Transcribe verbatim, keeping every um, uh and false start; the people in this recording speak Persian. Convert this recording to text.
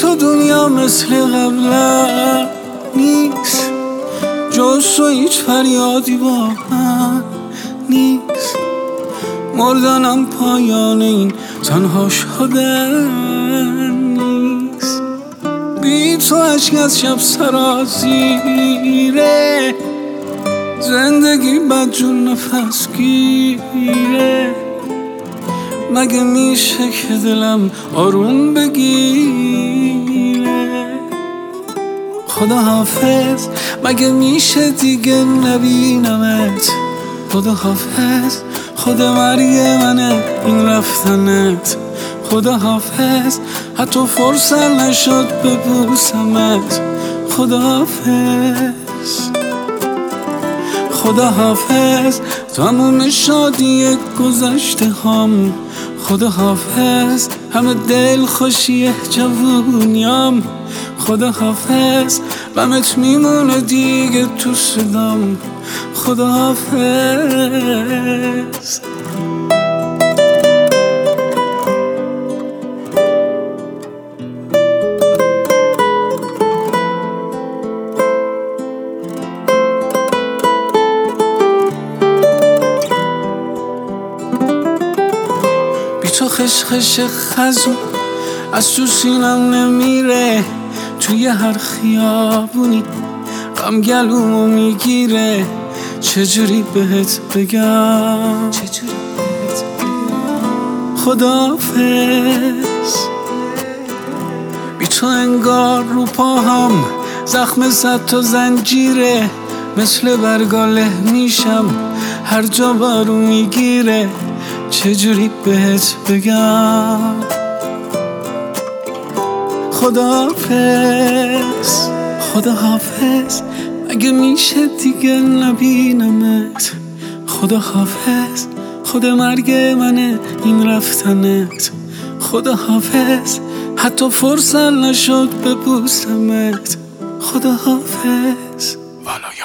تو دنیا مثل قبلا نیست، جز تو هیچ فریادی با من نیست. مردنم پایان این تنها شدن نیست. بی تو عشق از شب سرازیره، زندگی بدجور نفس گیره. مگه میشه که دلم آروم بگیره؟ خدا حافظ، مگه میشه دیگه نبینمت؟ خدا حافظ، خود مرگ منه این رفتنت. خدا حافظ، حتی فرصت نشد ببوسمت. خدا حافظ، خدا حافظ، تموم شادی گذشته هم. خدا حافظ، همه دل خوشی جوونیام. خدا حافظ، غمت میمونه دیگه تو صدام. خدا حافظ. تو خشخش خزون از تو سینم نمیره، توی هر خیابونی غم گلومو میگیره. چجوری بهت بگم، چجوری بهت بگم خداحافظ. بی تو انگار رو پاهم زخم صد تا زنجیره، مثل برگاله میشم هر جا بارو میگیره. چجوری بهت بگم خداحافظ، خداحافظ، مگه میشه دیگه نبینمت؟ خداحافظ، خود مرگ منه این رفتنت. خداحافظ، حتی فرصت نشد ببوسمت. خداحافظ.